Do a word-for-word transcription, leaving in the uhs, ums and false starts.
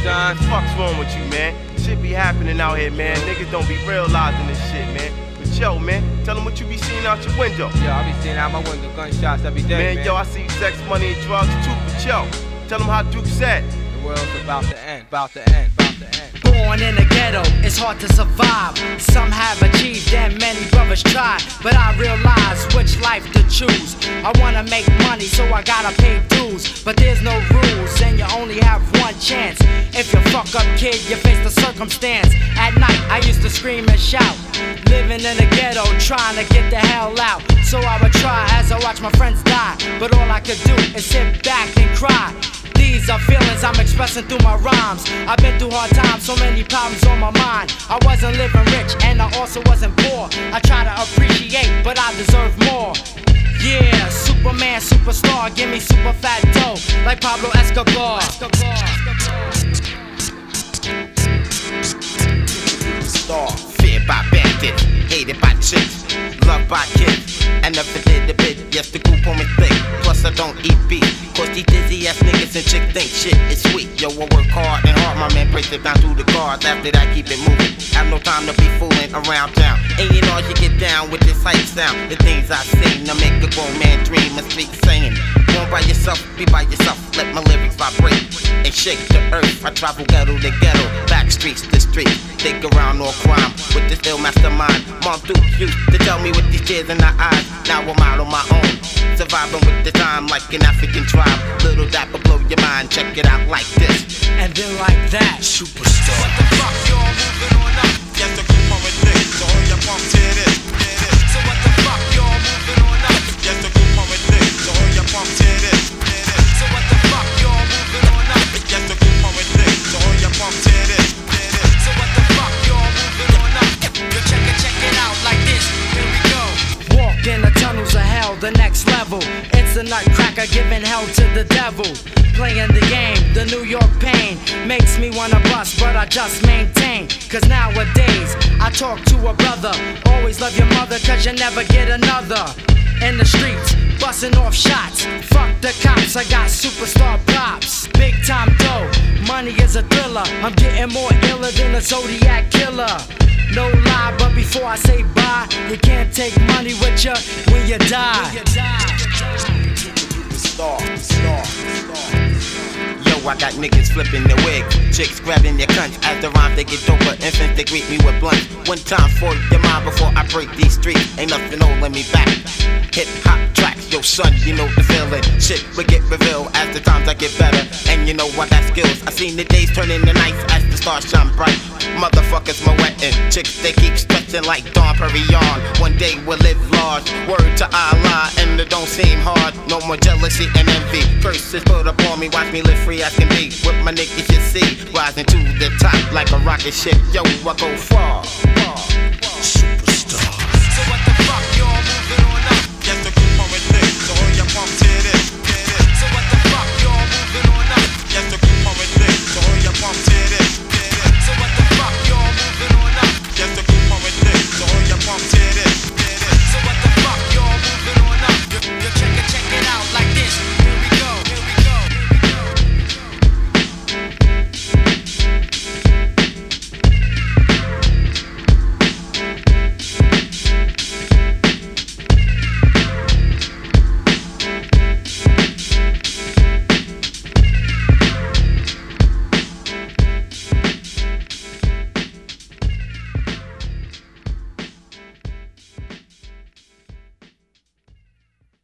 son. Fuck's wrong with you, man? Shit be happening out here, man. Niggas don't be realizing this shit, man. But yo, man, tell them what you be seeing out your window. Yo, I be seeing out my window gunshots every day, man. Man, yo, I see sex, money, and drugs too. But yo, tell them how Duke said. The world's about to end, about to end, about to end. Born in the ghetto, it's hard to survive. Some have achieved and many brothers try. But I realize which life to choose. I wanna make money, so I gotta pay dues. But there's no rules, and you only have one chance. If you fuck up, kid, you face the circumstance. At night, I used to scream and shout. Living in the ghetto, trying to get the hell out. So I would try as I watch my friends die. But all I could do is sit back and cry. These are feelings I'm expressing through my rhymes. I've been through hard times, so many problems on my mind. I wasn't living rich and I also wasn't poor. I try to appreciate, but I deserve more. Yeah, Superman, superstar, give me super fat dough like Pablo Escobar. Star, feared by bandits, hated by chicks, loved by kids. I never did a bit, yes the group on me thick. Plus I don't eat beef, cause these dizzy ass niggas and chicks think shit is sweet. Yo, I work hard and hard, my man breaks it down through the cards. After that, keep it moving, have no time to be fooling around town. And you know you get down with this hype sound. The things I say, now make a grown man dream and speak saying. Go by yourself, be by yourself, let my lyrics vibrate and shake the earth. I travel ghetto to ghetto, back streets to street. Dig around all crime with this ill mastermind. Mom Duke used to tell me with these tears in her eyes. Now I'm out on my own, surviving with the time like an African tribe. Little dapper blow your mind, check it out like this. And then like that, superstar. What the fuck, y'all moving on up? Yes, the group on with this, so all your punks hear this, hear this. So what the fuck, y'all moving on up? Yes, the group on with this, so all your punks hear this, hear this. So what the fuck, y'all moving on up? Yes, the group on with this, so all your punks hear this, hear this. So what the fuck, y'all moving on up? Yo, check it, check it out like this, here we go. walk in the tunnels of hell, the next level. It's a nutcracker giving hell to the devil. Playing the game, the New York pain makes me wanna bust, but I just maintain. Cause nowadays, I talk to a brother. Always love your mother, cause you never get another. In the streets, busting off shots. Fuck the cops, I got superstar props. Big time dough, money is a thriller. I'm getting more iller than a Zodiac killer. No lie, but before I say bye, you can't take money with you when you die. Star, star, star. Yo, I got niggas flipping their wig, chicks grabbing their cunts. As the rhymes they get doper, infants they greet me with blunts. One time for your mind before I break these streets. Ain't nothing holding me back. Hip hop tracks, yo son, you know the feeling. Shit will get revealed as the times I get better. And you know I got skills. I seen the days turn into nights as the stars shine bright. Motherfuckers my wetting, chicks they keep stretching like Dawn Perignon. One day we'll live large, word to Allah, and it don't seem hard. No more jealousy and envy. Curses put upon me, watch me live free as can be. With my niggas you see, rising to the top like a rocket ship. Yo, I go far, far, far. Super